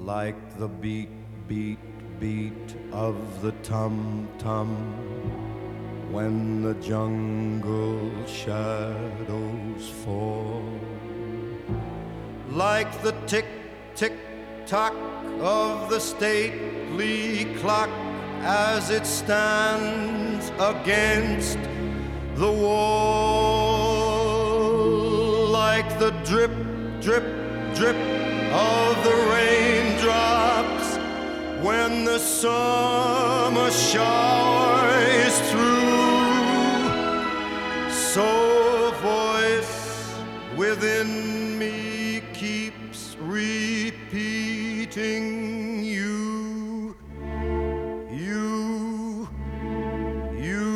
like the beat, beat, beat of the tum-tum when the jungle shadows fall, like the tick, tick, tock of the stately clock as it stands against the wall, like the drip, drip, drip of the raindrops when the summer shower is through. So a voice within me keeps repeating you, you, you,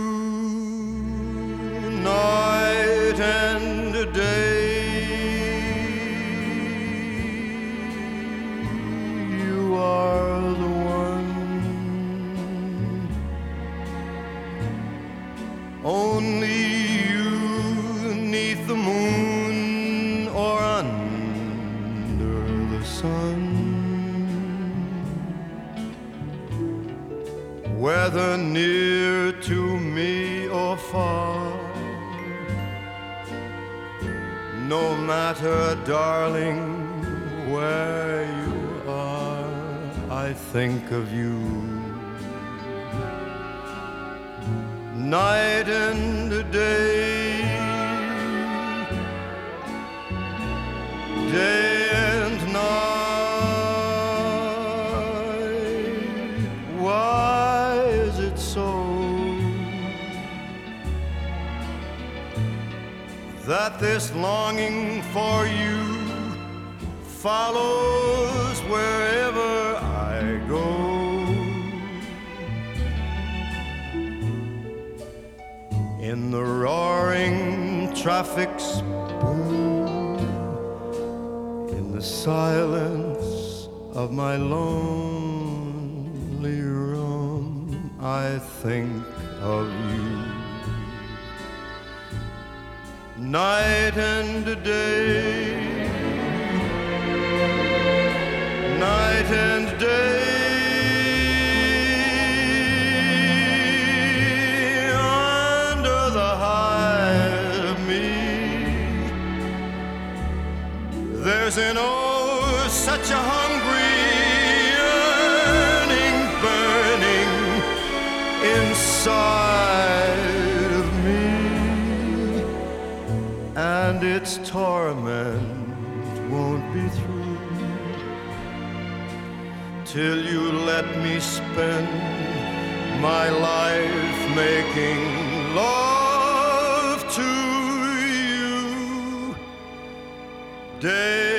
night and day. You are the one, only you, 'neath the moon or under the sun, whether near to me or far. No matter, darling, where you are, I think of you. Night and day, day and night. Why is it so that this longing for you follows wherever I go? In the roaring traffic's boom, in the silence of my lonely room, I think of you. Night and day, night and day, under the hide of me, there's an oh such a hungry yearning burning inside of me, and its torment won't be through till you let me spend my life making love to you, day